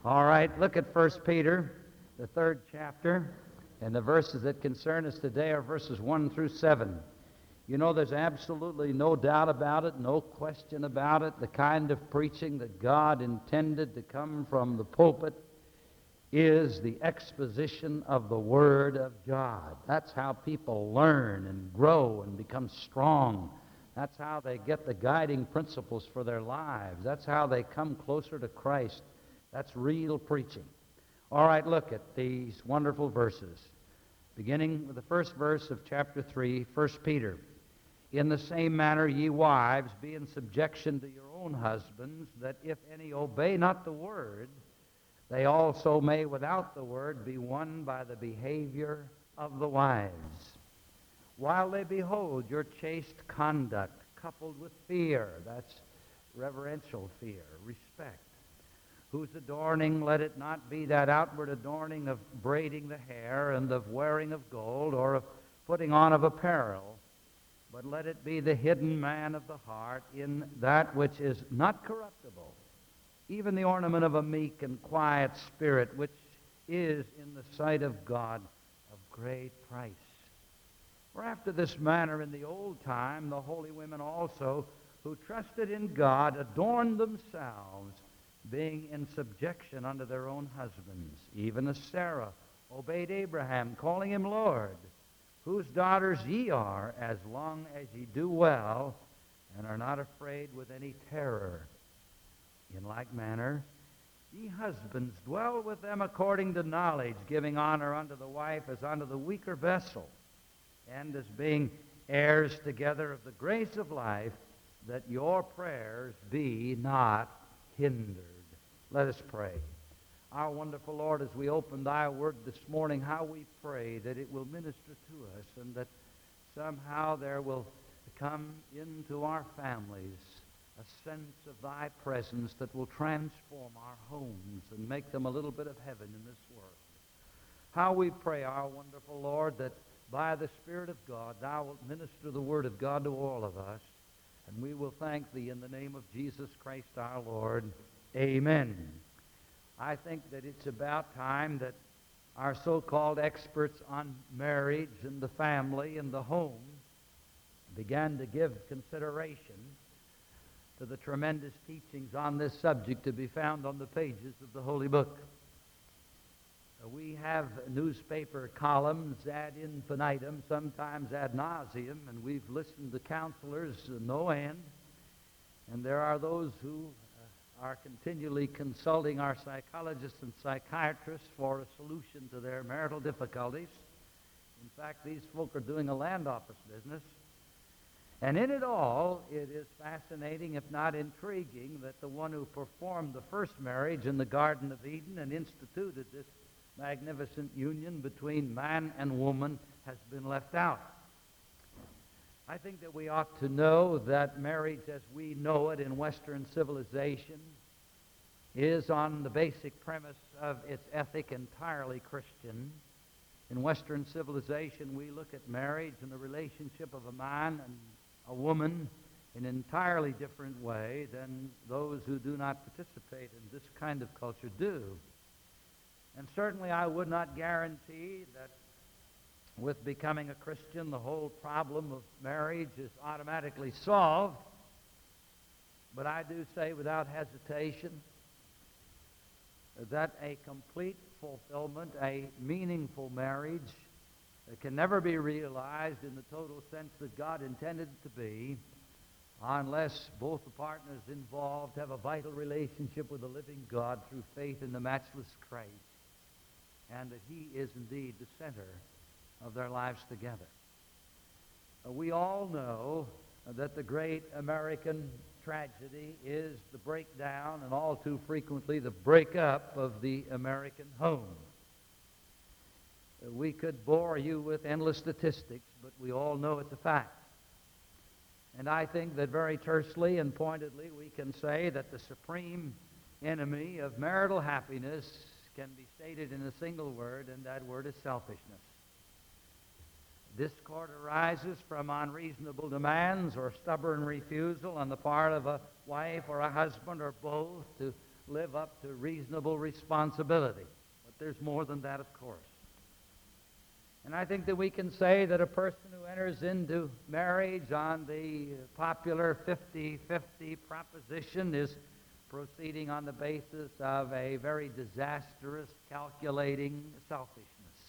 All right, look at 1 Peter, the 3rd chapter, and the verses that concern us today are verses 1 through 7. You know, there's absolutely no doubt about it, no question about it. The kind of preaching that God intended to come from the pulpit is the exposition of the Word of God. That's how people learn and grow and become strong. That's how they get the guiding principles for their lives. That's how they come closer to Christ. That's real preaching. All right, look at these wonderful verses. Beginning with the first verse of chapter 3, 1 Peter. In the same manner, ye wives, be in subjection to your own husbands, that if any obey not the word, they also may without the word be won by the behavior of the wives, while they behold your chaste conduct, coupled with fear, that's reverential fear, respect, whose adorning, let it not be that outward adorning of braiding the hair and of wearing of gold or of putting on of apparel, but let it be the hidden man of the heart in that which is not corruptible, even the ornament of a meek and quiet spirit, which is in the sight of God of great price. For after this manner in the old time the holy women also, who trusted in God, adorned themselves, being in subjection unto their own husbands, even as Sarah obeyed Abraham, calling him Lord, whose daughters ye are, as long as ye do well, and are not afraid with any terror. In like manner, ye husbands, dwell with them according to knowledge, giving honor unto the wife as unto the weaker vessel, and as being heirs together of the grace of life, that your prayers be not hindered. Let us pray. Our wonderful Lord, as we open thy word this morning, how we pray that it will minister to us and that somehow there will come into our families a sense of thy presence that will transform our homes and make them a little bit of heaven in this world. How we pray, our wonderful Lord, that by the Spirit of God thou wilt minister the word of God to all of us, and we will thank thee in the name of Jesus Christ our Lord. Amen. I think that it's about time that our so-called experts on marriage and the family and the home began to give consideration to the tremendous teachings on this subject to be found on the pages of the Holy Book. We have newspaper columns ad infinitum, sometimes ad nauseum, and we've listened to counselors no end, and there are those who are continually consulting our psychologists and psychiatrists for a solution to their marital difficulties. In fact, these folk are doing a land office business. And in it all, it is fascinating, if not intriguing, that the one who performed the first marriage in the Garden of Eden and instituted this magnificent union between man and woman has been left out. I think that we ought to know that marriage as we know it in Western civilization is on the basic premise of its ethic entirely Christian. In Western civilization, we look at marriage and the relationship of a man and a woman in an entirely different way than those who do not participate in this kind of culture do. And certainly I would not guarantee that with becoming a Christian, the whole problem of marriage is automatically solved. But I do say without hesitation that a complete fulfillment, a meaningful marriage, can never be realized in the total sense that God intended it to be unless both the partners involved have a vital relationship with the living God through faith in the matchless Christ, and that he is indeed the center of their lives together. We all know that the great American tragedy is the breakdown and all too frequently the breakup of the American home. We could bore you with endless statistics, but we all know it's a fact. And I think that very tersely and pointedly we can say that the supreme enemy of marital happiness can be stated in a single word, and that word is selfishness. Discord arises from unreasonable demands or stubborn refusal on the part of a wife or a husband or both to live up to reasonable responsibility. But there's more than that, of course. And I think that we can say that a person who enters into marriage on the popular 50-50 proposition is proceeding on the basis of a very disastrous, calculating selfishness.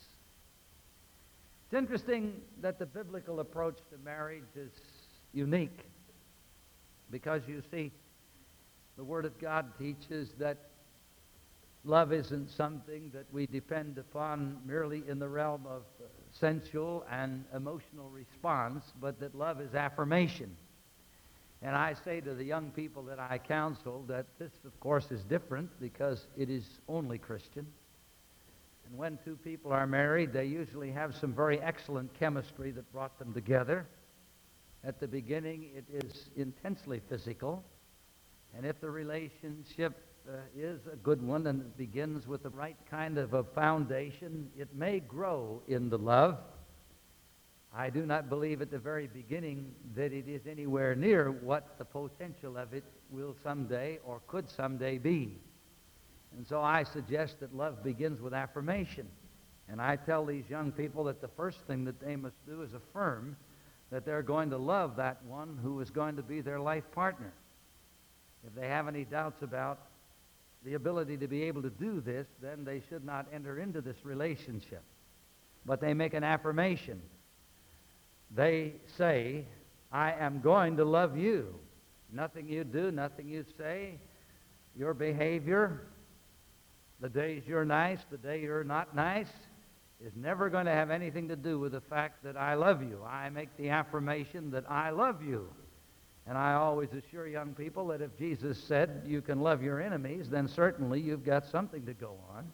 It's interesting that the biblical approach to marriage is unique because, you see, the Word of God teaches that love isn't something that we depend upon merely in the realm of sensual and emotional response, but that love is affirmation. And I say to the young people that I counsel that this, of course, is different because it is only Christian. And when two people are married, they usually have some very excellent chemistry that brought them together. At the beginning, it is intensely physical. And if the relationship is a good one and it begins with the right kind of a foundation, it may grow into love. I do not believe at the very beginning that it is anywhere near what the potential of it will someday or could someday be. And so I suggest that love begins with affirmation. And I tell these young people that the first thing that they must do is affirm that they're going to love that one who is going to be their life partner. If they have any doubts about the ability to be able to do this, then they should not enter into this relationship. But they make an affirmation. They say, I am going to love you. Nothing you do, nothing you say, your behavior, the days you're nice, the day you're not nice, is never going to have anything to do with the fact that I love you. I make the affirmation that I love you. And I always assure young people that if Jesus said you can love your enemies, then certainly you've got something to go on.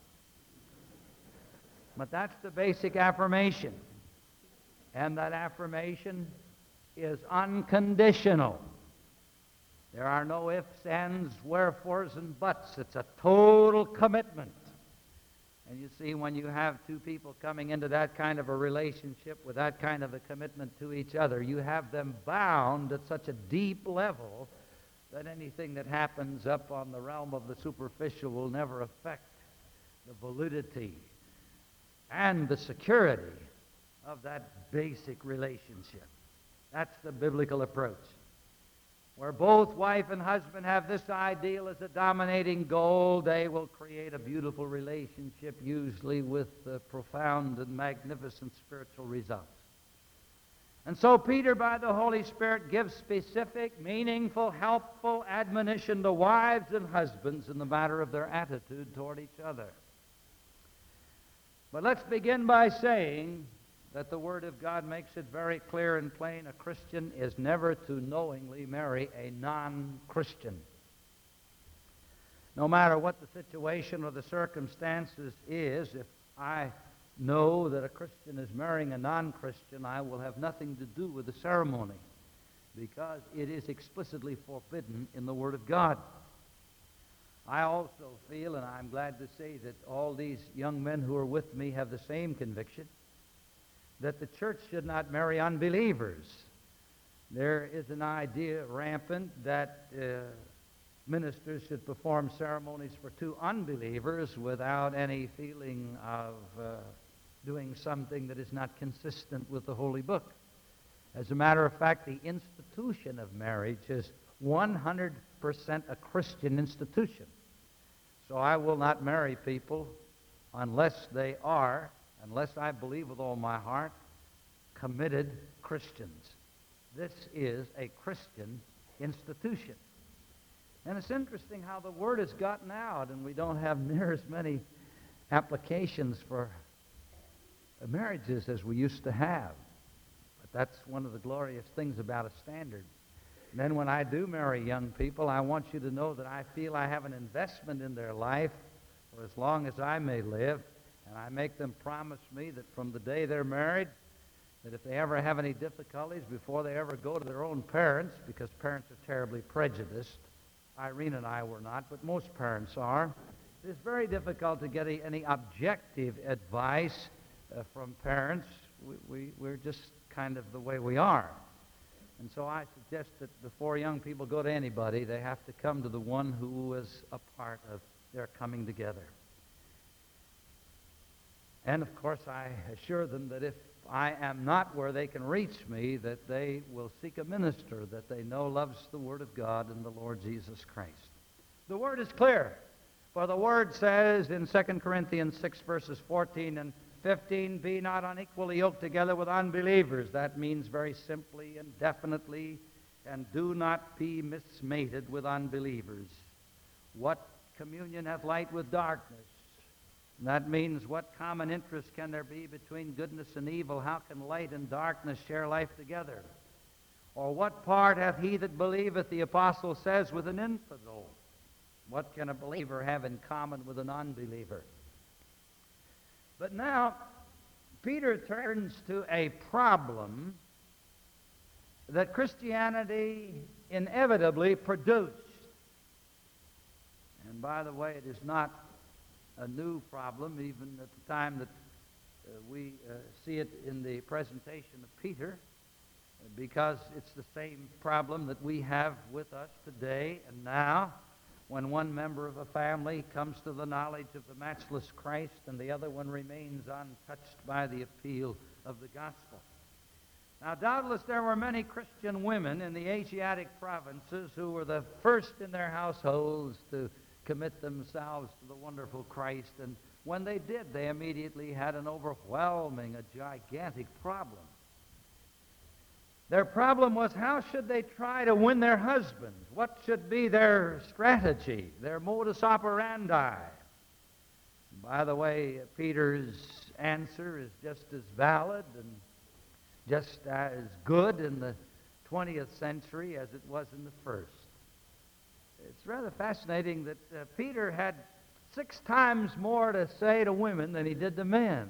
But that's the basic affirmation. And that affirmation is unconditional. There are no ifs, ands, wherefores, and buts. It's a total commitment. And you see, when you have two people coming into that kind of a relationship with that kind of a commitment to each other, you have them bound at such a deep level that anything that happens up on the realm of the superficial will never affect the validity and the security of that basic relationship. That's the biblical approach. Where both wife and husband have this ideal as a dominating goal, they will create a beautiful relationship, usually with profound and magnificent spiritual results. And so Peter, by the Holy Spirit, gives specific, meaningful, helpful admonition to wives and husbands in the matter of their attitude toward each other. But let's begin by saying that the Word of God makes it very clear and plain: a Christian is never to knowingly marry a non-Christian. No matter what the situation or the circumstances is, if I know that a Christian is marrying a non-Christian, I will have nothing to do with the ceremony because it is explicitly forbidden in the Word of God. I also feel, and I'm glad to say that all these young men who are with me have the same conviction, that the church should not marry unbelievers. There is an idea rampant that ministers should perform ceremonies for two unbelievers without any feeling of doing something that is not consistent with the Holy Book. As a matter of fact, the institution of marriage is 100% a Christian institution. So I will not marry people unless I believe with all my heart, committed Christians. This is a Christian institution. And it's interesting how the word has gotten out, and we don't have near as many applications for marriages as we used to have. But that's one of the glorious things about a standard. And then when I do marry young people, I want you to know that I feel I have an investment in their life for as long as I may live. And I make them promise me that from the day they're married, that if they ever have any difficulties before they ever go to their own parents, because parents are terribly prejudiced, Irene and I were not, but most parents are, it's very difficult to get any objective advice from parents. We're just kind of the way we are. And so I suggest that before young people go to anybody, they have to come to the one who is a part of their coming together. And of course, I assure them that if I am not where they can reach me, that they will seek a minister that they know loves the Word of God and the Lord Jesus Christ. The Word is clear, for the Word says in 2 Corinthians 6, verses 14 and 15, be not unequally yoked together with unbelievers. That means very simply and definitely, and do not be mismated with unbelievers. What communion hath light with darkness? That means what common interest can there be between goodness and evil? How can light and darkness share life together? Or what part hath he that believeth, the apostle says, with an infidel? What can a believer have in common with an unbeliever? But now, Peter turns to a problem that Christianity inevitably produced. And by the way, it is not a new problem, even at the time that we see it in the presentation of Peter, because it's the same problem that we have with us today and now, when one member of a family comes to the knowledge of the matchless Christ and the other one remains untouched by the appeal of the gospel. Now, doubtless there were many Christian women in the Asiatic provinces who were the first in their households to commit themselves to the wonderful Christ, and when they did, they immediately had an overwhelming, a gigantic problem. Their problem was, how should they try to win their husbands? What should be their strategy, their modus operandi? By the way, Peter's answer is just as valid and just as good in the 20th century as it was in the first. It's rather fascinating that Peter had 6 times more to say to women than he did to men.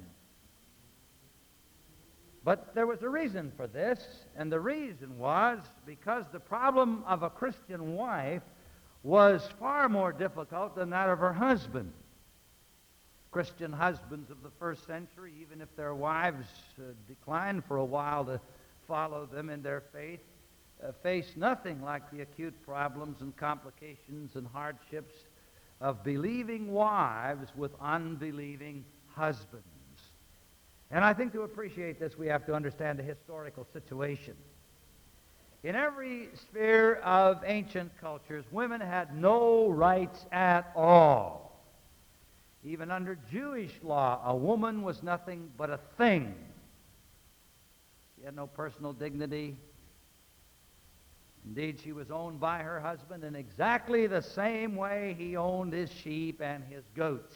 But there was a reason for this, and the reason was because the problem of a Christian wife was far more difficult than that of her husband. Christian husbands of the first century, even if their wives declined for a while to follow them in their faith, faced nothing like the acute problems and complications and hardships of believing wives with unbelieving husbands. And I think to appreciate this, we have to understand the historical situation. In every sphere of ancient cultures, women had no rights at all. Even under Jewish law, a woman was nothing but a thing. She had no personal dignity. Indeed, she was owned by her husband in exactly the same way he owned his sheep and his goats.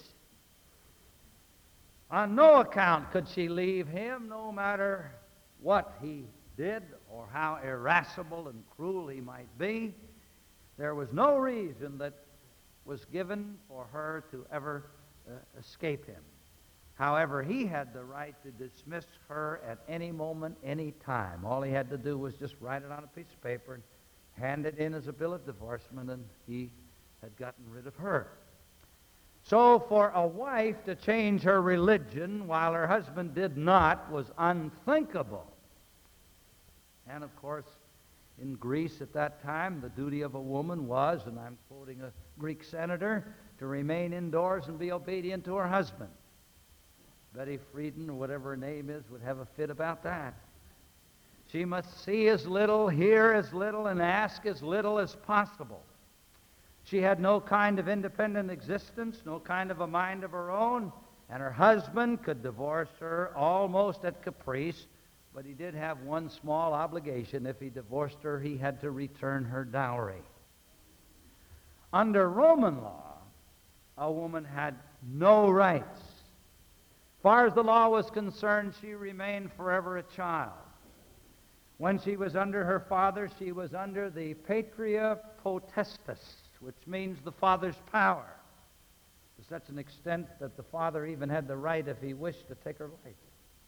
On no account could she leave him, no matter what he did or how irascible and cruel he might be. There was no reason that was given for her to ever escape him. However, he had the right to dismiss her at any moment, any time. All he had to do was just write it on a piece of paper and hand it in as a bill of divorcement, and he had gotten rid of her. So for a wife to change her religion while her husband did not was unthinkable. And of course, in Greece at that time, the duty of a woman was, and I'm quoting a Greek senator, to remain indoors and be obedient to her husband. Betty Friedan, or whatever her name is, would have a fit about that. She must see as little, hear as little, and ask as little as possible. She had no kind of independent existence, no kind of a mind of her own, and her husband could divorce her almost at caprice, but he did have one small obligation. If he divorced her, he had to return her dowry. Under Roman law, a woman had no rights. As far as the law was concerned, she remained forever a child. When she was under her father, she was under the patria potestas, which means the father's power, to such an extent that the father even had the right, if he wished, to take her life.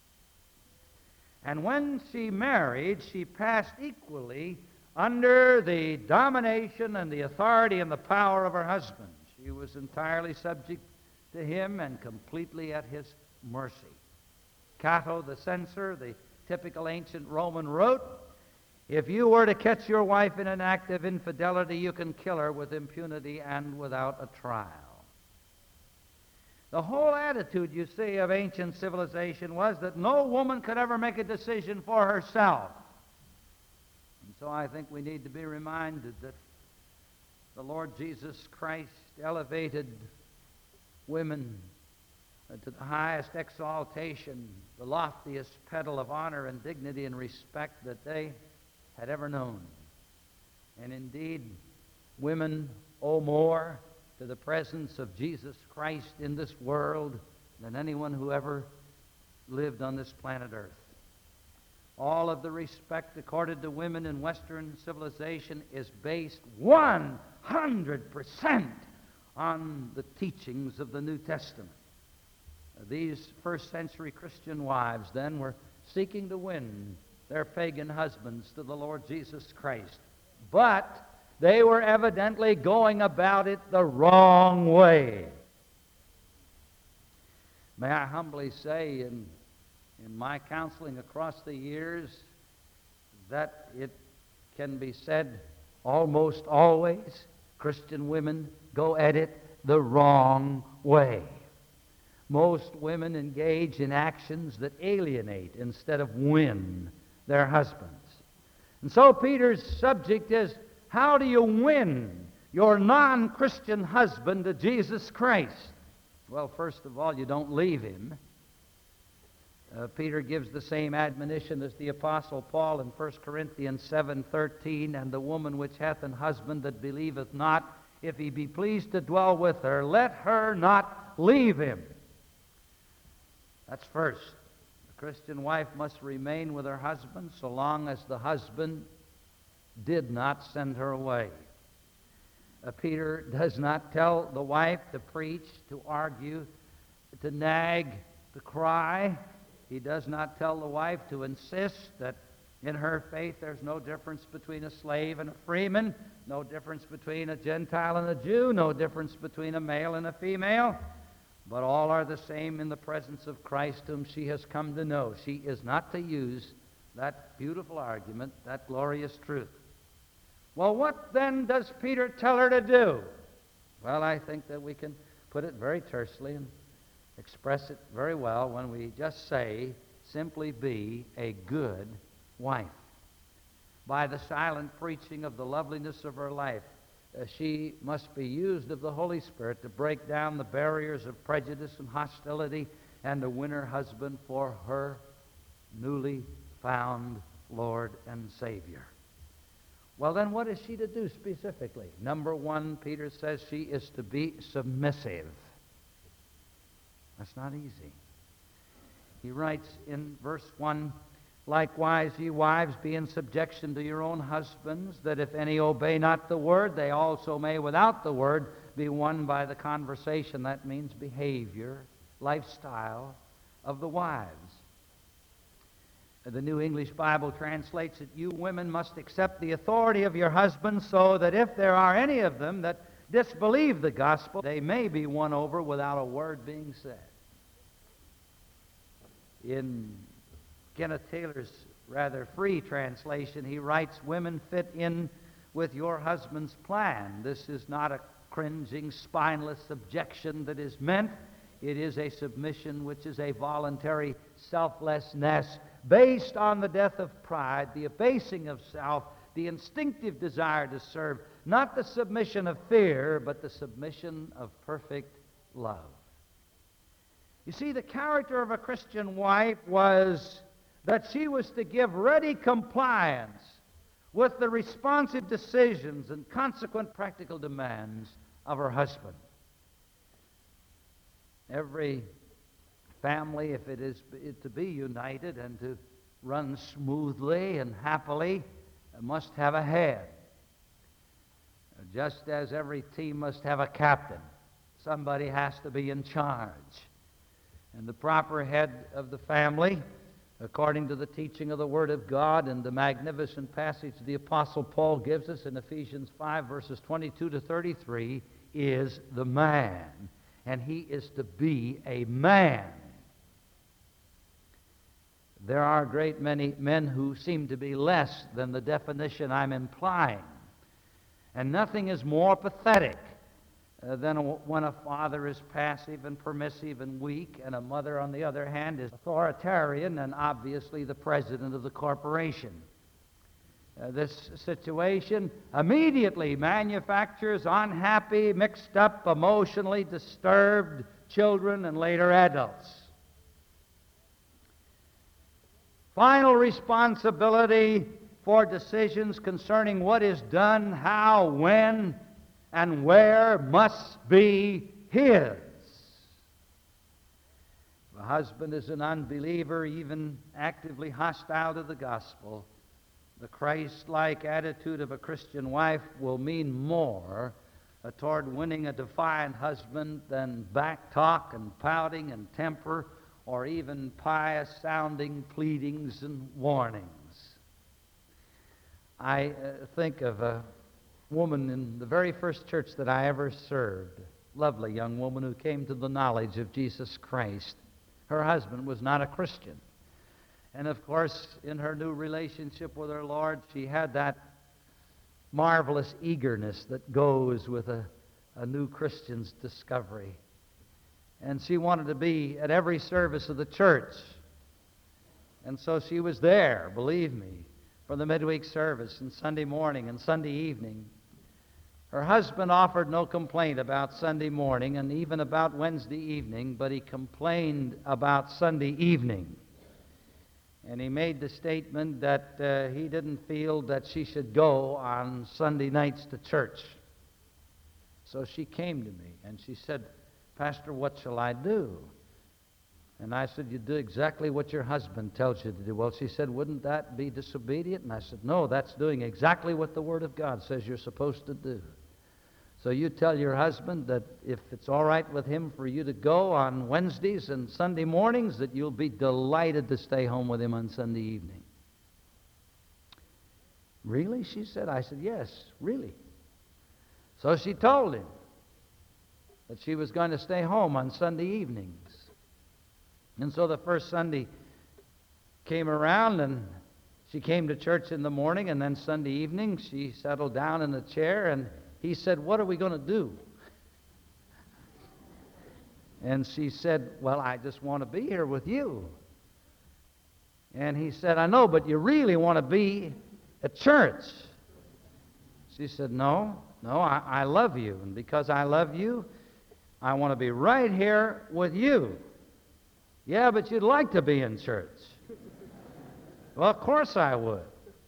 And when she married, she passed equally under the domination and the authority and the power of her husband. She was entirely subject to him and completely at his mercy. Cato the censor, the typical ancient Roman, wrote, If you were to catch your wife in an act of infidelity, you can kill her with impunity and without a trial. The whole attitude, you see, of ancient civilization was that no woman could ever make a decision for herself. And so I think we need to be reminded that the Lord Jesus Christ elevated women to the highest exaltation, the loftiest pedal of honor and dignity and respect that they had ever known. And indeed, women owe more to the presence of Jesus Christ in this world than anyone who ever lived on this planet Earth. All of the respect accorded to women in Western civilization is based 100% on the teachings of the New Testament. These first century Christian wives then were seeking to win their pagan husbands to the Lord Jesus Christ. But they were evidently going about it the wrong way. May I humbly say, in my counseling across the years, that it can be said almost always Christian women go at it the wrong way. Most women engage in actions that alienate instead of win their husbands. And so Peter's subject is, how do you win your non-Christian husband to Jesus Christ? Well, first of all, you don't leave him. Peter gives the same admonition as the Apostle Paul in 1 Corinthians 7:13, and the woman which hath an husband that believeth not, if he be pleased to dwell with her, let her not leave him. That's first. The Christian wife must remain with her husband so long as the husband did not send her away. Peter does not tell the wife to preach, to argue, to nag, to cry. He does not tell the wife to insist that in her faith there's no difference between a slave and a freeman, no difference between a Gentile and a Jew, no difference between a male and a female, but all are the same in the presence of Christ whom she has come to know. She is not to use that beautiful argument, that glorious truth. Well, what then does Peter tell her to do? Well, I think that we can put it very tersely and express it very well when we just say, simply be a good wife. By the silent preaching of the loveliness of her life, she must be used of the Holy Spirit to break down the barriers of prejudice and hostility and to win her husband for her newly found Lord and Savior. Well, then what is she to do specifically? Number one, Peter says she is to be submissive. That's not easy. He writes in verse 1, likewise, ye wives, be in subjection to your own husbands, that if any obey not the word, they also may without the word be won by the conversation. That means behavior, lifestyle of the wives. The New English Bible translates it, you women must accept the authority of your husbands, so that if there are any of them that disbelieve the gospel, they may be won over without a word being said. In Kenneth Taylor's rather free translation, he writes, women fit in with your husband's plan. This is not a cringing, spineless subjection that is meant. It is a submission which is a voluntary selflessness based on the death of pride, the abasing of self, the instinctive desire to serve, not the submission of fear, but the submission of perfect love. You see, the character of a Christian wife was that she was to give ready compliance with the responsive decisions and consequent practical demands of her husband. Every family, if it is to be united and to run smoothly and happily, must have a head. Just as every team must have a captain, somebody has to be in charge. And the proper head of the family, according to the teaching of the Word of God and the magnificent passage the Apostle Paul gives us in Ephesians 5, verses 22 to 33, is the man. And he is to be a man. there are a great many men who seem to be less than the definition I'm implying. And nothing is more pathetic than when a father is passive and permissive and weak, and a mother, on the other hand, is authoritarian and obviously the president of the corporation. This situation immediately manufactures unhappy, mixed up, emotionally disturbed children and later adults. Final responsibility for decisions concerning what is done, how, when, and where must be his. If a husband is an unbeliever, even actively hostile to the gospel, the Christ-like attitude of a Christian wife will mean more toward winning a defiant husband than back talk and pouting and temper, or even pious-sounding pleadings and warnings. I think of a woman in the very first church that I ever served, a lovely young woman who came to the knowledge of Jesus Christ. Her husband was not a Christian. And of course, in her new relationship with her Lord, she had that marvelous eagerness that goes with a new Christian's discovery. And she wanted to be at every service of the church. And so she was there, believe me, for the midweek service and Sunday morning and Sunday evening. Her husband offered no complaint about Sunday morning and even about Wednesday evening, but he complained about Sunday evening. And he made the statement that he didn't feel that she should go on Sunday nights to church. So she came to me and she said, "Pastor, what shall I do?" And I said, "You do exactly what your husband tells you to do." Well, she said, "Wouldn't that be disobedient?" And I said, "No, that's doing exactly what the Word of God says you're supposed to do. So you tell your husband that if it's all right with him for you to go on Wednesdays and Sunday mornings, that you'll be delighted to stay home with him on Sunday evening." "Really?" she said. I said, "Yes, really." So she told him that she was going to stay home on Sunday evenings. And so the first Sunday came around, and she came to church in the morning, and then Sunday evening she settled down in a chair, and he said, "What are we going to do?" And she said, "Well, I just want to be here with you." And he said, "I know, but you really want to be at church." She said, No, I love you. And because I love you, I want to be right here with you." "Yeah, but you'd like to be in church." "Well, of course I would.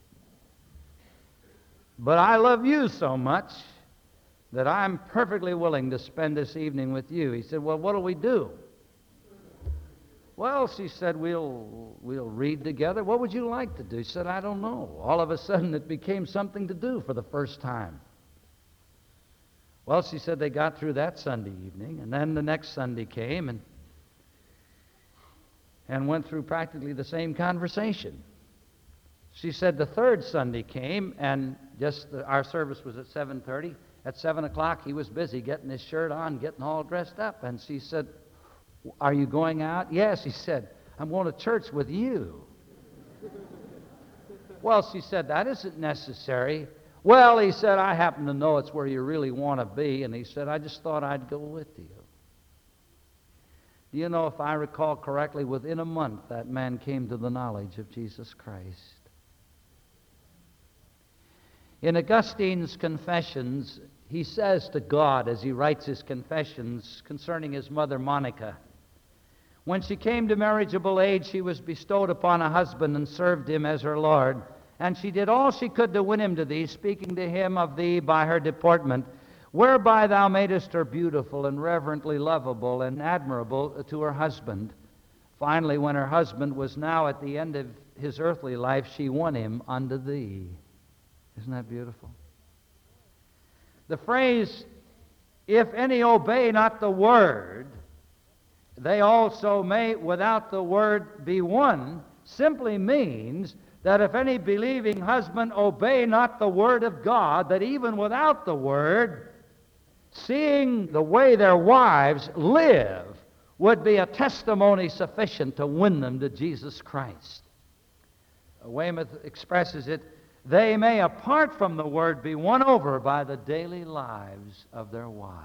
But I love you so much that I'm perfectly willing to spend this evening with you." He said, "Well, what'll we do?" "Well," she said, we'll read together. "What would you like to do?" He said, "I don't know." All of a sudden it became something to do for the first time. Well, she said they got through that Sunday evening, and then the next Sunday came and went through practically the same conversation. She said the third Sunday came, and our service was at 7:30. At 7 o'clock, he was busy getting his shirt on, getting all dressed up. And she said, "Are you going out?" "Yes," he said, "I'm going to church with you." "Well," she said, "that isn't necessary." "Well," he said, "I happen to know it's where you really want to be." And he said, "I just thought I'd go with you." Do you know, if I recall correctly, within a month that man came to the knowledge of Jesus Christ. In Augustine's Confessions, he says to God, as he writes his confessions concerning his mother Monica, "When she came to marriageable age, she was bestowed upon a husband and served him as her Lord. And she did all she could to win him to thee, speaking to him of thee by her deportment, whereby thou madest her beautiful and reverently lovable and admirable to her husband. Finally, when her husband was now at the end of his earthly life, she won him unto thee." Isn't that beautiful? The phrase, "If any obey not the word, they also may without the word be won," simply means that if any believing husband obey not the word of God, that even without the word, seeing the way their wives live would be a testimony sufficient to win them to Jesus Christ. Weymouth expresses it, they may, apart from the word, be won over by the daily lives of their wives.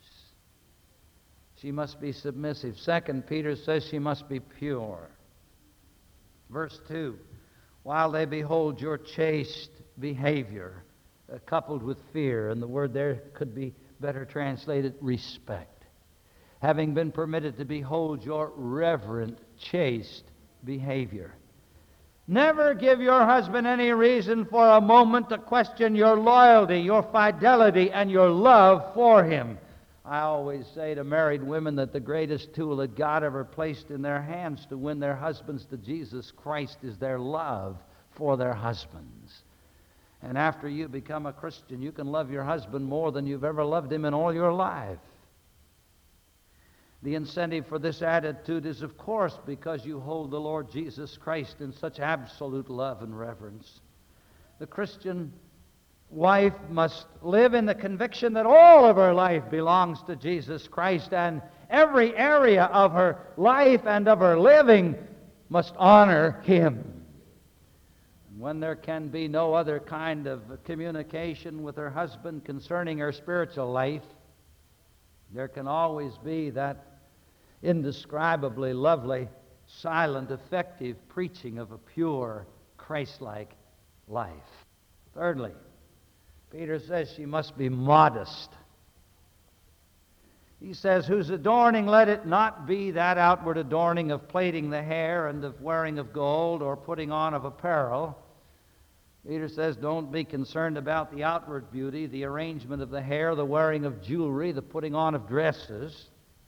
She must be submissive. 2 Peter says she must be pure. Verse 2, while they behold your chaste behavior, coupled with fear, and the word there could be better translated respect, having been permitted to behold your reverent, chaste behavior. Never give your husband any reason for a moment to question your loyalty, your fidelity, and your love for him. I always say to married women that the greatest tool that God ever placed in their hands to win their husbands to Jesus Christ is their love for their husbands. And after you become a Christian, you can love your husband more than you've ever loved him in all your life. The incentive for this attitude is, of course, because you hold the Lord Jesus Christ in such absolute love and reverence. The Christian wife must live in the conviction that all of her life belongs to Jesus Christ, and every area of her life and of her living must honor Him. When there can be no other kind of communication with her husband concerning her spiritual life, there can always be that indescribably lovely, silent, effective preaching of a pure, Christ-like life. Thirdly, Peter says she must be modest. He says, whose adorning let it not be that outward adorning of plaiting the hair and of wearing of gold or putting on of apparel. Peter says, don't be concerned about the outward beauty, the arrangement of the hair, the wearing of jewelry, the putting on of dresses.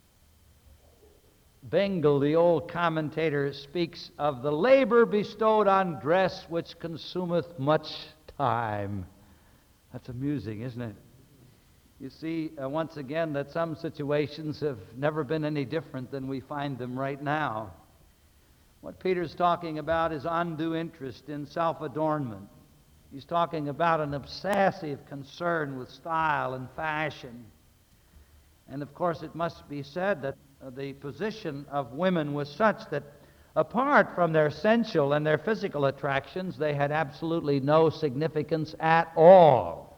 Bengel, the old commentator, speaks of the labor bestowed on dress which consumeth much time. That's amusing, isn't it? You see, once again, that some situations have never been any different than we find them right now. What Peter's talking about is undue interest in self-adornment. He's talking about an obsessive concern with style and fashion. And of course, it must be said that the position of women was such that apart from their sensual and their physical attractions, they had absolutely no significance at all.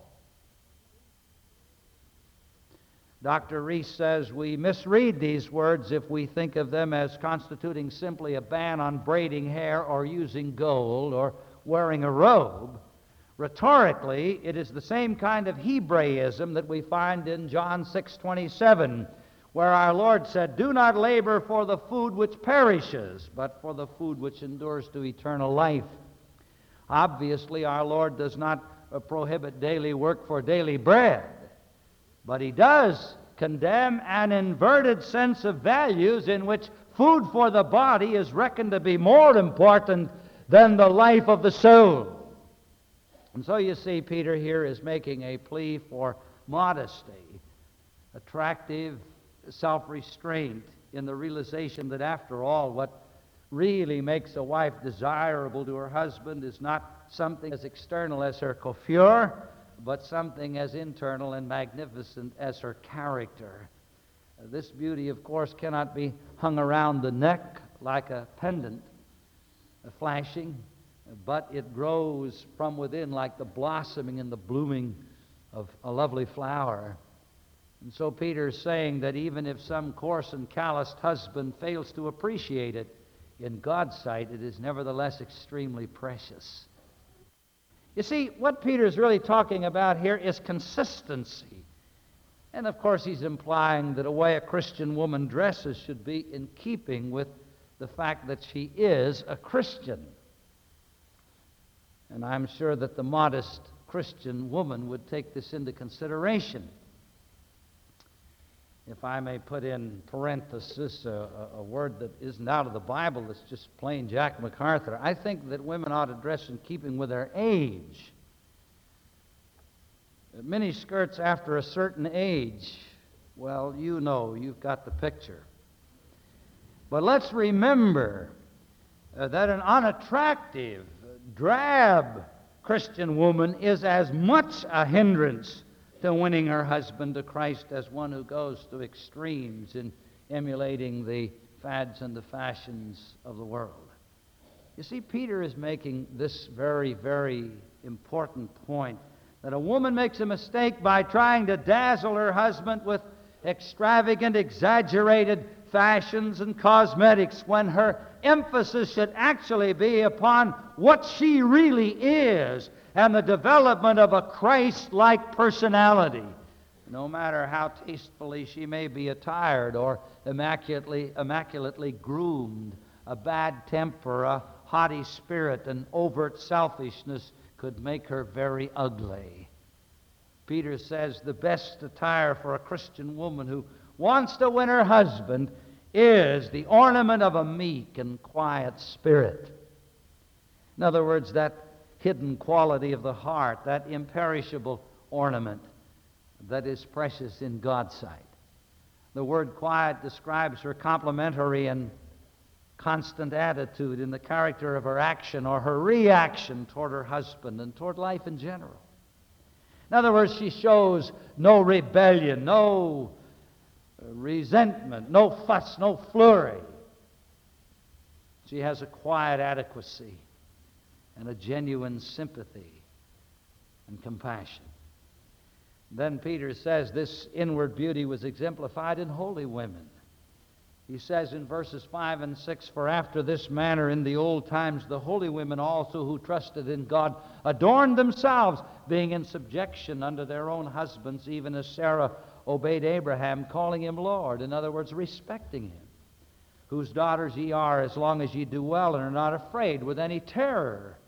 Dr. Reese says we misread these words if we think of them as constituting simply a ban on braiding hair or using gold or wearing a robe. Rhetorically, it is the same kind of Hebraism that we find in John 6:27, where our Lord said, do not labor for the food which perishes, but for the food which endures to eternal life. Obviously, our Lord does not prohibit daily work for daily bread, but He does condemn an inverted sense of values in which food for the body is reckoned to be more important than the life of the soul. And so you see, Peter here is making a plea for modesty, attractive self-restraint in the realization that, after all, what really makes a wife desirable to her husband is not something as external as her coiffure, but something as internal and magnificent as her character. This beauty, of course, cannot be hung around the neck like a pendant, flashing, but it grows from within like the blossoming and the blooming of a lovely flower. And so Peter's saying that even if some coarse and calloused husband fails to appreciate it, in God's sight it is nevertheless extremely precious. You see, what Peter's really talking about here is consistency. And of course he's implying that a way a Christian woman dresses should be in keeping with the fact that she is a Christian. And I'm sure that the modest Christian woman would take this into consideration. If I may put in parenthesis a word that isn't out of the Bible, that's just plain Jack MacArthur, I think that women ought to dress in keeping with their age. Mini skirts after a certain age, well, you know, you've got the picture. But let's remember that an unattractive, drab Christian woman is as much a hindrance to winning her husband to Christ as one who goes to extremes in emulating the fads and the fashions of the world. You see, Peter is making this very, very important point, that a woman makes a mistake by trying to dazzle her husband with extravagant, exaggerated fashions and cosmetics, when her emphasis should actually be upon what she really is and the development of a Christ-like personality. No matter how tastefully she may be attired or immaculately groomed, a bad temper, a haughty spirit, and overt selfishness could make her very ugly. Peter says the best attire for a Christian woman who wants to win her husband is the ornament of a meek and quiet spirit. In other words, that hidden quality of the heart, that imperishable ornament that is precious in God's sight. The word quiet describes her complimentary and constant attitude in the character of her action or her reaction toward her husband and toward life in general. In other words, she shows no rebellion, no resentment, no fuss, no flurry. She has a quiet adequacy and a genuine sympathy and compassion. Then Peter says this inward beauty was exemplified in holy women. He says in verses 5 and 6, "For after this manner in the old times the holy women also who trusted in God adorned themselves, being in subjection unto their own husbands, even as Sarah obeyed Abraham, calling him Lord." In other words, respecting him. "Whose daughters ye are, as long as ye do well, and are not afraid with any terror."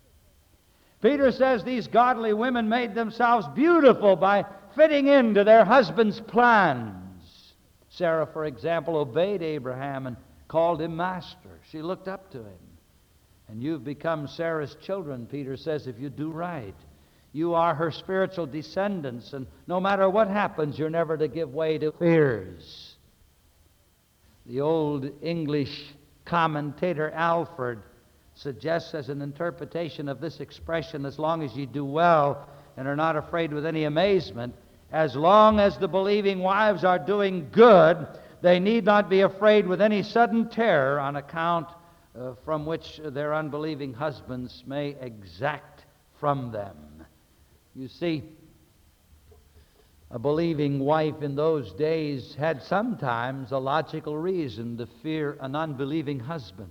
Peter says these godly women made themselves beautiful by fitting into their husband's plans. Sarah, for example, obeyed Abraham and called him master. She looked up to him. And you've become Sarah's children, Peter says, if you do right. You are her spiritual descendants, and no matter what happens, you're never to give way to fears. The old English commentator Alford suggests as an interpretation of this expression, "As long as ye do well and are not afraid with any amazement," as long as the believing wives are doing good, they need not be afraid with any sudden terror on account from which their unbelieving husbands may exact from them. You see, a believing wife in those days had sometimes a logical reason to fear an unbelieving husband.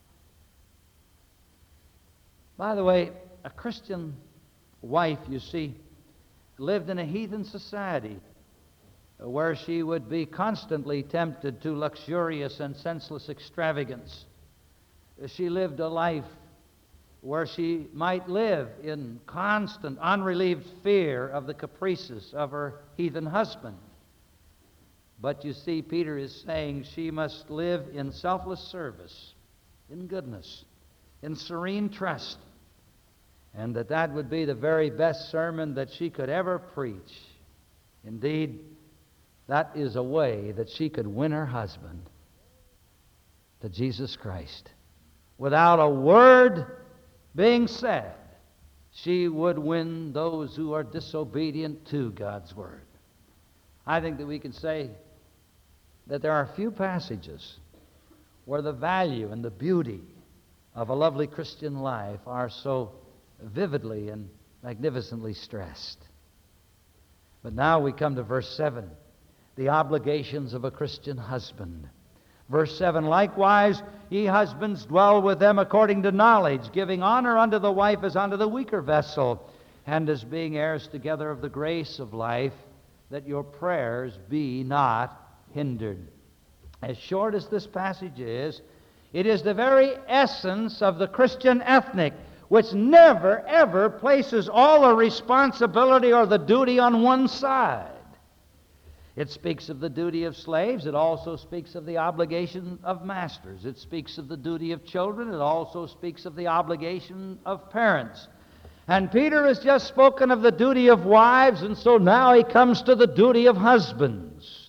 By the way, a Christian wife, you see, lived in a heathen society where she would be constantly tempted to luxurious and senseless extravagance. She lived a life where she might live in constant, unrelieved fear of the caprices of her heathen husband. But you see, Peter is saying she must live in selfless service, in goodness, in serene trust, and that would be the very best sermon that she could ever preach. Indeed, that is a way that she could win her husband to Jesus Christ. Without a word being said, she would win those who are disobedient to God's word. I think that we can say that there are few passages where the value and the beauty of a lovely Christian life are so vividly and magnificently stressed. But now we come to verse 7, the obligations of a Christian husband. Verse 7, "Likewise, ye husbands, dwell with them according to knowledge, giving honor unto the wife as unto the weaker vessel, and as being heirs together of the grace of life, that your prayers be not hindered." As short as this passage is, it is the very essence of the Christian ethic, which never, ever places all the responsibility or the duty on one side. It speaks of the duty of slaves. It also speaks of the obligation of masters. It speaks of the duty of children. It also speaks of the obligation of parents. And Peter has just spoken of the duty of wives, and so now he comes to the duty of husbands.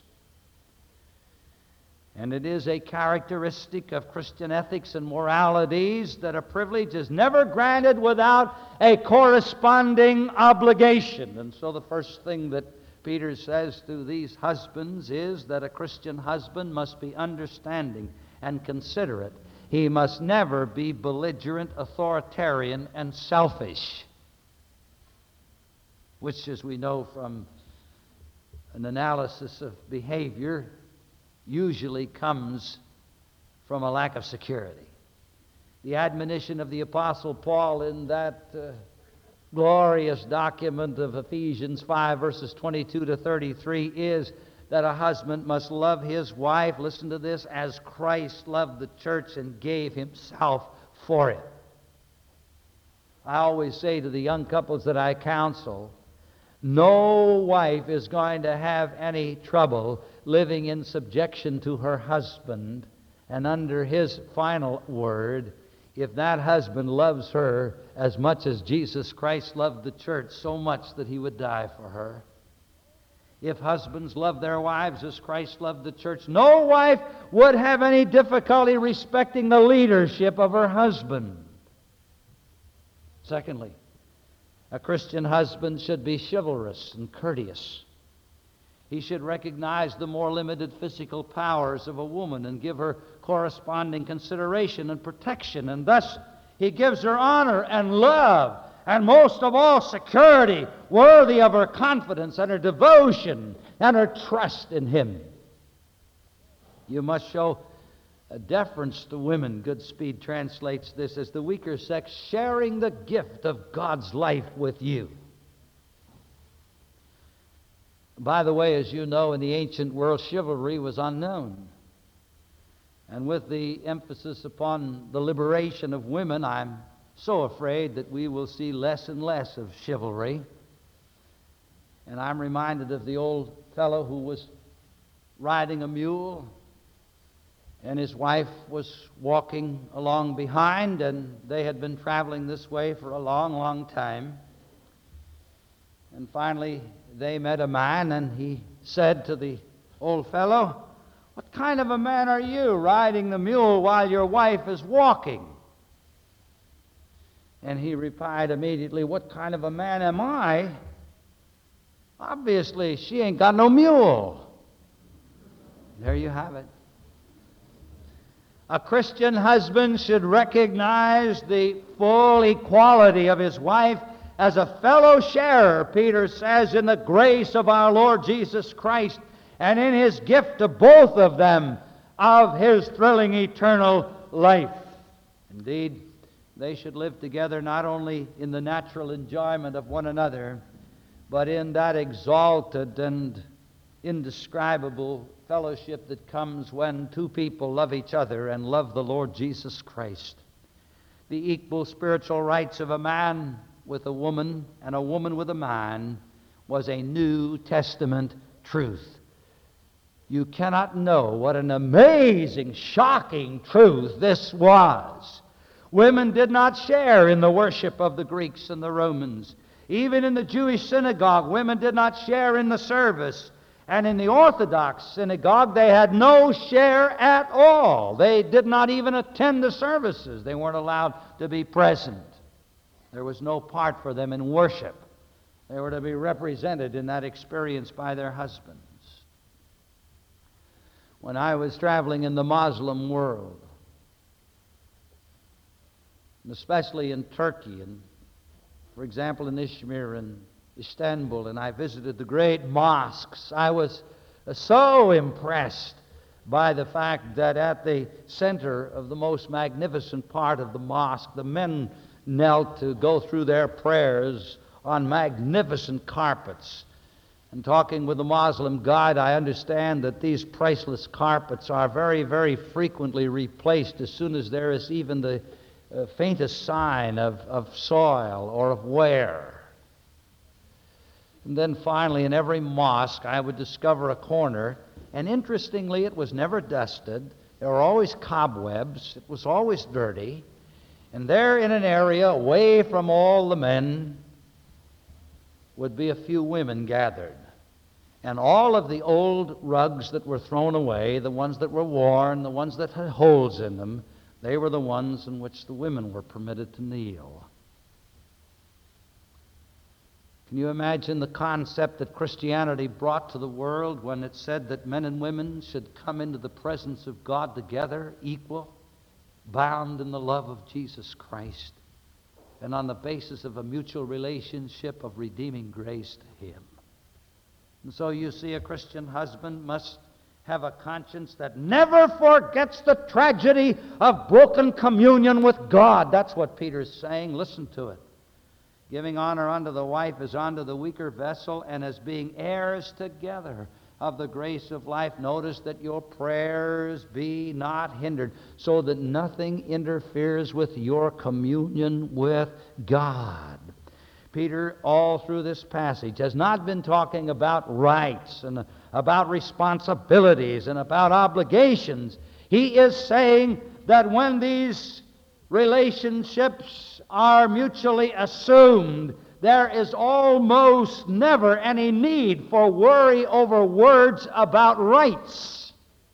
And it is a characteristic of Christian ethics and moralities that a privilege is never granted without a corresponding obligation. And so the first thing that Peter says to these husbands is that a Christian husband must be understanding and considerate He must never be belligerent, authoritarian, and selfish, which, as we know from an analysis of behavior, usually comes from a lack of security. The admonition of the Apostle Paul in that glorious document of Ephesians 5, verses 22 to 33 is that a husband must love his wife, listen to this, as Christ loved the church and gave himself for it. I always say to the young couples that I counsel, no wife is going to have any trouble living in subjection to her husband and under his final word if that husband loves her as much as Jesus Christ loved the church, so much that he would die for her. If husbands love their wives as Christ loved the church, no wife would have any difficulty respecting the leadership of her husband. Secondly, a Christian husband should be chivalrous and courteous. He should recognize the more limited physical powers of a woman and give her corresponding consideration and protection, and thus he gives her honor and love, and most of all, security, worthy of her confidence and her devotion and her trust in him. You must show a deference to women. Goodspeed translates this as the weaker sex sharing the gift of God's life with you. By the way, as you know, in the ancient world, chivalry was unknown. And with the emphasis upon the liberation of women, I'm so afraid that we will see less and less of chivalry. And I'm reminded of the old fellow who was riding a mule, and his wife was walking along behind, and they had been traveling this way for a long, long time. And finally, they met a man, and he said to the old fellow, "What kind of a man are you, riding the mule while your wife is walking?" And he replied immediately, "What kind of a man am I? Obviously, she ain't got no mule." There you have it. A Christian husband should recognize the full equality of his wife as a fellow sharer, Peter says, in the grace of our Lord Jesus Christ and in his gift to both of them of his thrilling eternal life. Indeed, they should live together not only in the natural enjoyment of one another, but in that exalted and indescribable fellowship that comes when two people love each other and love the Lord Jesus Christ. The equal spiritual rights of a man with a woman and a woman with a man was a New Testament truth. You cannot know what an amazing, shocking truth this was. Women did not share in the worship of the Greeks and the Romans. Even in the Jewish synagogue, women did not share in the service. And in the Orthodox synagogue, they had no share at all. They did not even attend the services. They weren't allowed to be present. There was no part for them in worship. They were to be represented in that experience by their husbands. When I was traveling in the Muslim world, and especially in Turkey, and for example in Izmir and Istanbul, and I visited the great mosques, I was so impressed by the fact that at the center of the most magnificent part of the mosque, the men knelt to go through their prayers on magnificent carpets. And talking with a Muslim guide, I understand that these priceless carpets are very, very frequently replaced as soon as there is even the faintest sign of soil or of wear. And then finally, in every mosque, I would discover a corner, and interestingly, it was never dusted. There were always cobwebs. It was always dirty. And there in an area away from all the men would be a few women gathered. And all of the old rugs that were thrown away, the ones that were worn, the ones that had holes in them, they were the ones in which the women were permitted to kneel. Can you imagine the concept that Christianity brought to the world when it said that men and women should come into the presence of God together, equal? bound in the love of Jesus Christ, and on the basis of a mutual relationship of redeeming grace to Him. And so you see, a Christian husband must have a conscience that never forgets the tragedy of broken communion with God. That's what Peter's saying. Listen to it. Giving honor unto the wife as unto the weaker vessel, and as being heirs together of the grace of life. Notice that your prayers be not hindered, so that nothing interferes with your communion with God. Peter, all through this passage, has not been talking about rights and about responsibilities and about obligations. He is saying that when these relationships are mutually assumed, there is almost never any need for worry over words about rights.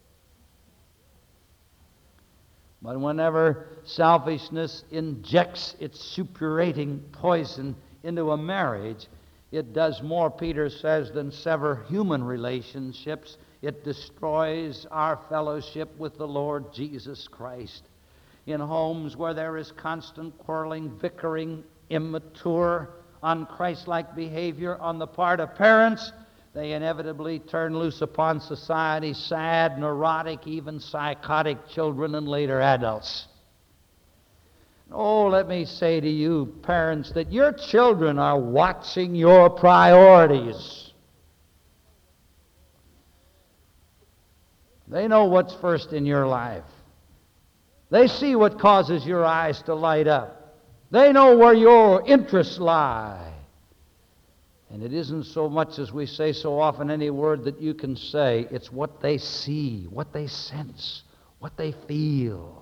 But whenever selfishness injects its suppurating poison into a marriage, it does more, Peter says, than sever human relationships. It destroys our fellowship with the Lord Jesus Christ. In homes where there is constant quarreling, bickering, immature, unchristlike behavior on the part of parents, they inevitably turn loose upon society, sad, neurotic, even psychotic children and later adults. Oh, let me say to you, parents, that your children are watching your priorities. They know what's first in your life. They see what causes your eyes to light up. They know where your interests lie. And it isn't so much, as we say so often, any word that you can say. It's what they see, what they sense, what they feel.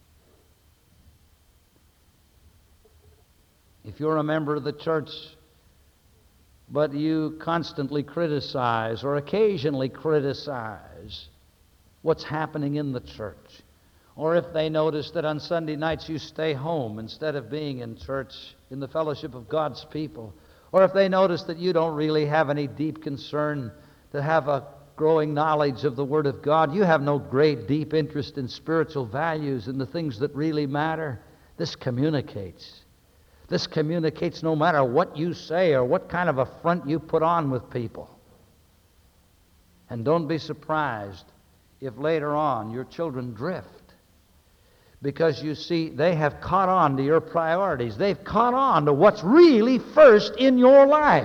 If you're a member of the church, but you constantly criticize or occasionally criticize what's happening in the church, or if they notice that on Sunday nights you stay home instead of being in church in the fellowship of God's people, or if they notice that you don't really have any deep concern to have a growing knowledge of the Word of God, you have no great deep interest in spiritual values and the things that really matter, this communicates. This communicates no matter what you say or what kind of a front you put on with people. And don't be surprised if later on your children drift. Because you see, they have caught on to your priorities. They've caught on to what's really first in your life.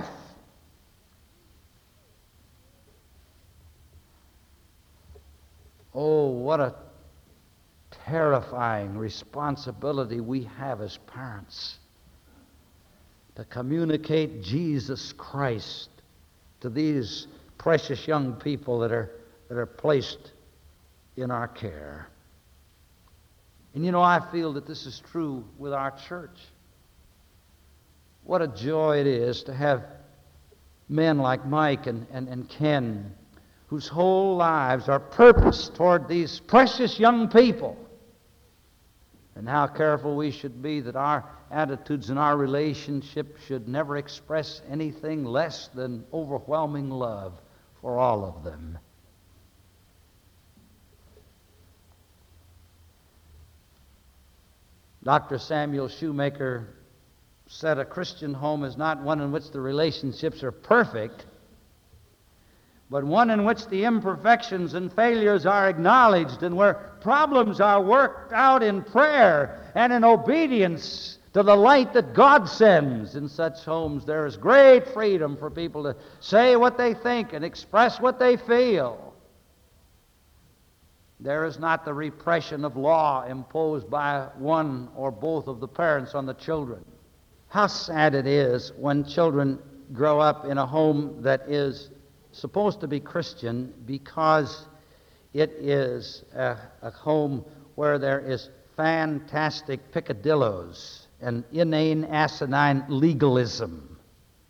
Oh, what a terrifying responsibility we have as parents to communicate Jesus Christ to these precious young people that are placed in our care. And you know, I feel that this is true with our church. What a joy it is to have men like Mike and Ken, whose whole lives are purposed toward these precious young people. And how careful we should be that our attitudes and our relationship should never express anything less than overwhelming love for all of them. Dr. Samuel Shoemaker said a Christian home is not one in which the relationships are perfect, but one in which the imperfections and failures are acknowledged and where problems are worked out in prayer and in obedience to the light that God sends. In such homes, there is great freedom for people to say what they think and express what they feel. There is not the repression of law imposed by one or both of the parents on the children. How sad it is when children grow up in a home that is supposed to be Christian because it is a home where there is fantastic peccadillos and inane, asinine legalism.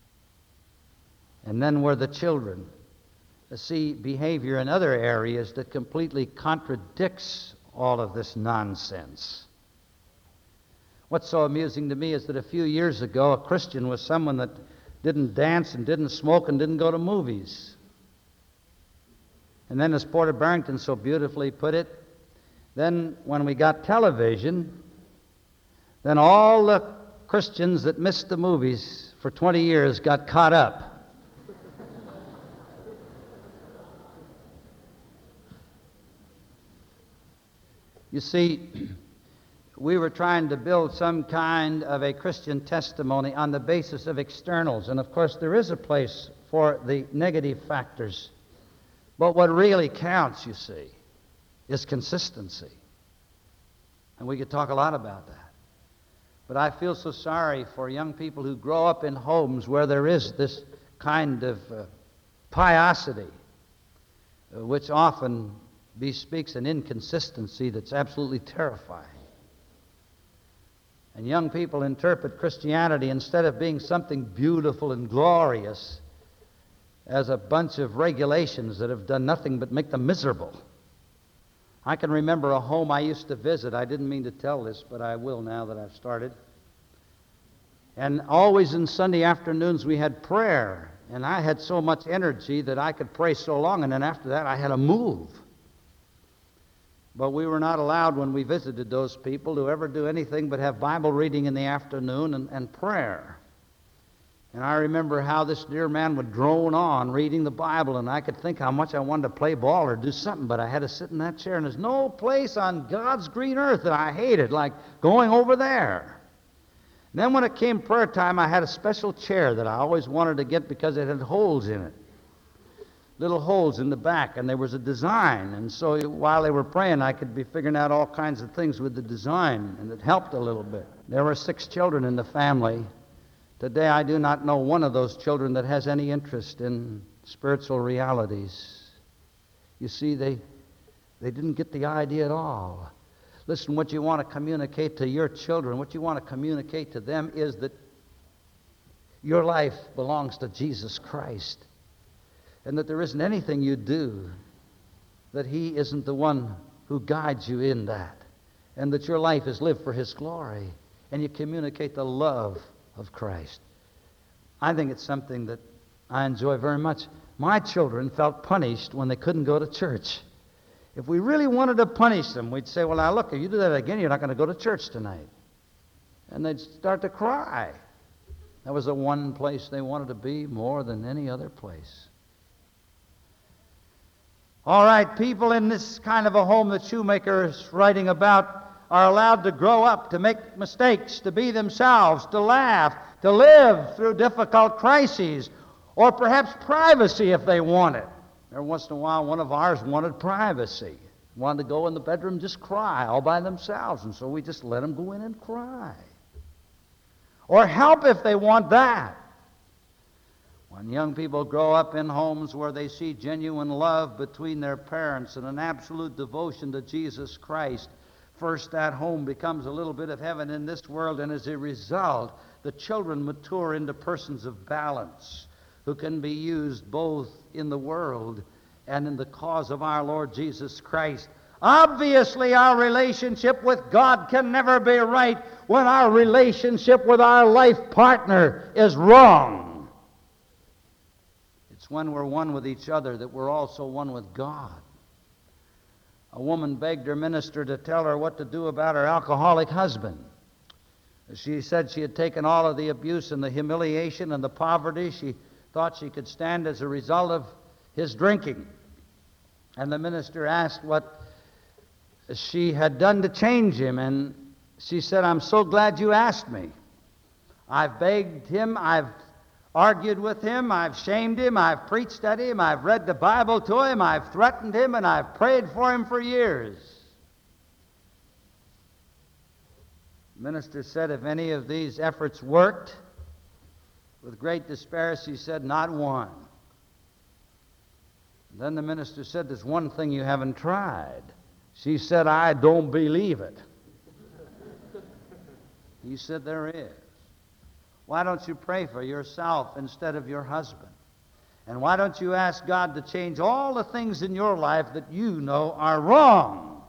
And then where the children see behavior in other areas that completely contradicts all of this nonsense. What's so amusing to me is that a few years ago, a Christian was someone that didn't dance and didn't smoke and didn't go to movies. And then, as Porter Barrington so beautifully put it, Then when we got television, then all the Christians that missed the movies for 20 years got caught up. You see, we were trying to build some kind of a Christian testimony on the basis of externals. And of course, there is a place for the negative factors. But what really counts, you see, is consistency. And we could talk a lot about that. But I feel so sorry for young people who grow up in homes where there is this kind of piosity, which often bespeaks an inconsistency that's absolutely terrifying. And young people interpret Christianity, instead of being something beautiful and glorious, as a bunch of regulations that have done nothing but make them miserable. I can remember a home I used to visit. I didn't mean to tell this, but I will now that I've started. And always in Sunday afternoons we had prayer. And I had so much energy that I could pray so long, and then after that I had to move. But we were not allowed when we visited those people to ever do anything but have Bible reading in the afternoon and prayer. And I remember how this dear man would drone on reading the Bible, and I could think how much I wanted to play ball or do something, but I had to sit in that chair, and there's no place on God's green earth that I hated like going over there. And then when it came prayer time, I had a special chair that I always wanted to get because it had holes in it. Little holes in the back, and there was a design. And so while they were praying, I could be figuring out all kinds of things with the design, and it helped a little bit. There were 6 children in the family. Today, I do not know one of those children that has any interest in spiritual realities. You see, they didn't get the idea at all. Listen, what you want to communicate to your children, what you want to communicate to them is that your life belongs to Jesus Christ, and that there isn't anything you do that He isn't the one who guides you in that, and that your life is lived for His glory, and you communicate the love of Christ. I think it's something that I enjoy very much. My children felt punished when they couldn't go to church. If we really wanted to punish them, we'd say, well, now look, if you do that again, you're not going to go to church tonight. And they'd start to cry. That was the one place they wanted to be more than any other place. All right, people in this kind of a home that Shoemaker is writing about are allowed to grow up, to make mistakes, to be themselves, to laugh, to live through difficult crises, or perhaps privacy if they want it. Every once in a while, one of ours wanted privacy, wanted to go in the bedroom, just cry all by themselves, and so we just let them go in and cry. Or help if they want that. When young people grow up in homes where they see genuine love between their parents and an absolute devotion to Jesus Christ, first, that home becomes a little bit of heaven in this world, and as a result, the children mature into persons of balance who can be used both in the world and in the cause of our Lord Jesus Christ. Obviously, our relationship with God can never be right when our relationship with our life partner is wrong. It's when we're one with each other that we're also one with God. A woman begged her minister to tell her what to do about her alcoholic husband. She said she had taken all of the abuse and the humiliation and the poverty she thought she could stand as a result of his drinking. And the minister asked what she had done to change him, and she said, "I'm so glad you asked me. I've begged him, I've argued with him, I've shamed him, I've preached at him, I've read the Bible to him, I've threatened him, and I've prayed for him for years." The minister said if any of these efforts worked, with great despair, she said, "Not one." Then the minister said, "There's one thing you haven't tried." She said, "I don't believe it." He said, "There is. Why don't you pray for yourself instead of your husband? And why don't you ask God to change all the things in your life that you know are wrong?"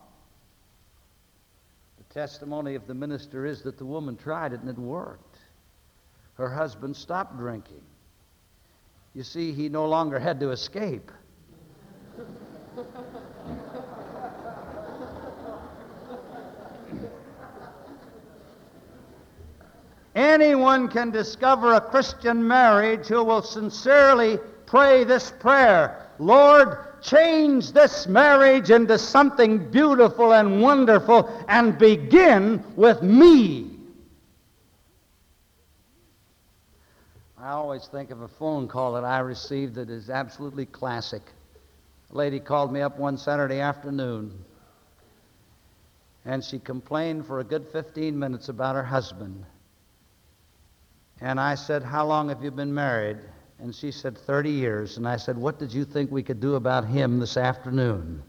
The testimony of the minister is that the woman tried it and it worked. Her husband stopped drinking. You see, he no longer had to escape. Anyone can discover a Christian marriage who will sincerely pray this prayer: Lord, change this marriage into something beautiful and wonderful, and begin with me. I always think of a phone call that I received that is absolutely classic. A lady called me up one Saturday afternoon, and she complained for a good 15 minutes about her husband. And I said, "How long have you been married?" And she said, 30 years. And I said, "What did you think we could do about him this afternoon?"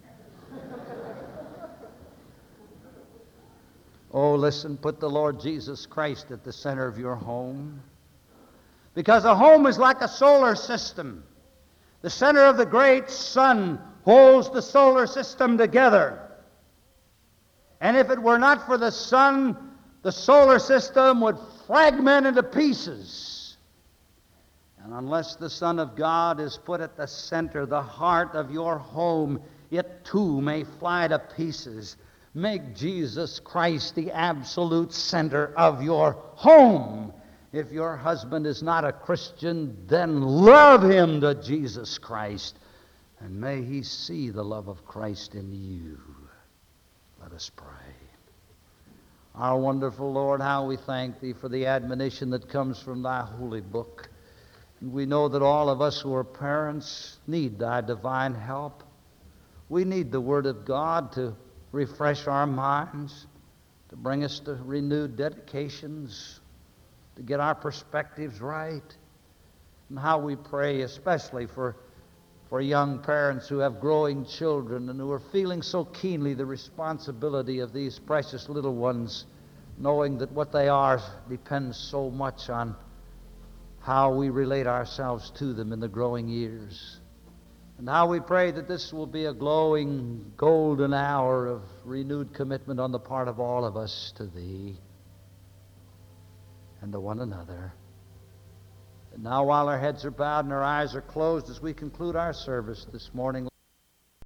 Oh, listen, put the Lord Jesus Christ at the center of your home. Because a home is like a solar system. The center of the great sun holds the solar system together. And if it were not for the sun, the solar system would fragment into pieces. And unless the Son of God is put at the center, the heart of your home, it too may fly to pieces. Make Jesus Christ the absolute center of your home. If your husband is not a Christian, then love him to Jesus Christ, and may he see the love of Christ in you. Let us pray. Our wonderful Lord, how we thank Thee for the admonition that comes from Thy holy book. And we know that all of us who are parents need Thy divine help. We need the Word of God to refresh our minds, to bring us to renewed dedications, to get our perspectives right. And how we pray especially for young parents who have growing children and who are feeling so keenly the responsibility of these precious little ones, knowing that what they are depends so much on how we relate ourselves to them in the growing years. And how we pray that this will be a glowing, golden hour of renewed commitment on the part of all of us to Thee and to one another. And now, while our heads are bowed and our eyes are closed, as we conclude our service this morning,